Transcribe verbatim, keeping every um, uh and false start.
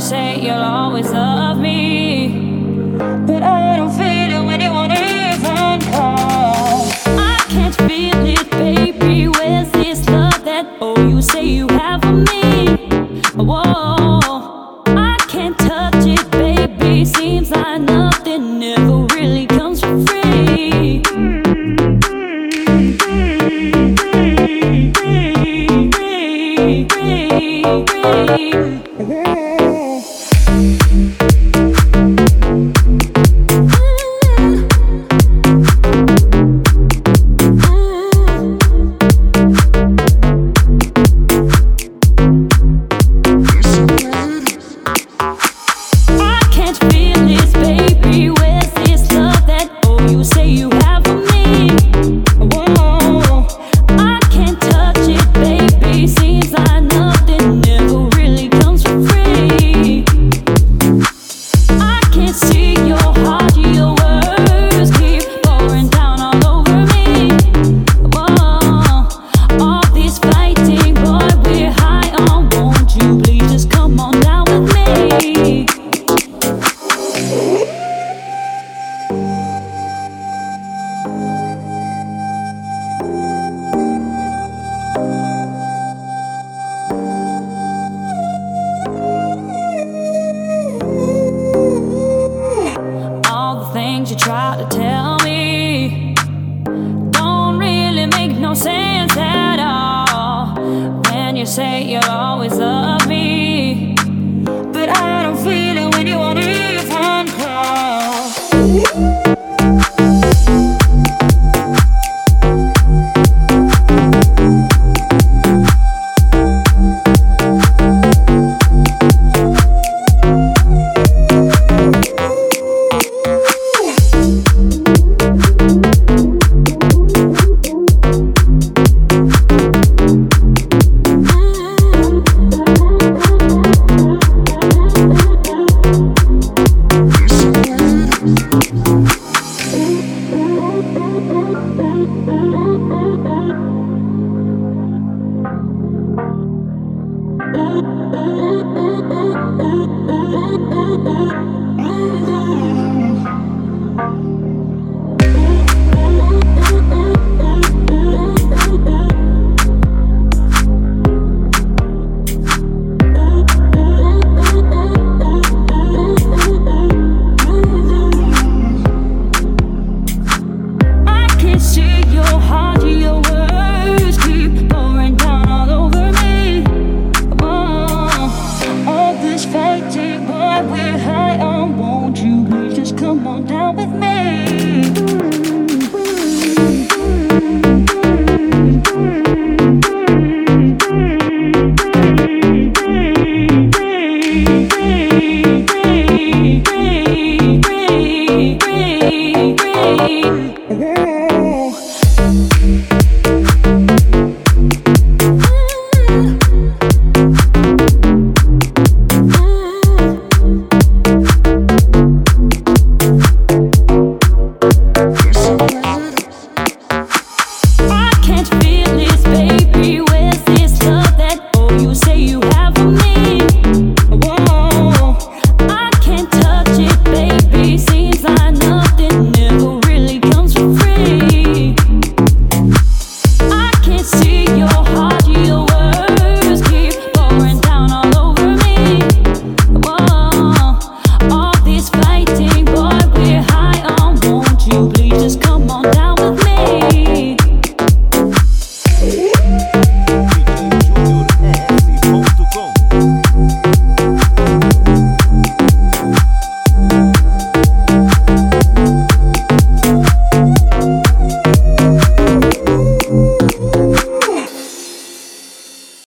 say you'll always love me, but I don't feel it when you won't even call. I can't feel it, baby. Where's this love that oh you say you have for me? Whoa, I can't touch it, baby. Seems like nothing ever really comes for free. You try to tell me don't really make no sense at all. When you say you'll always love me, but I don't feel it when you won't even call. Come on down with me.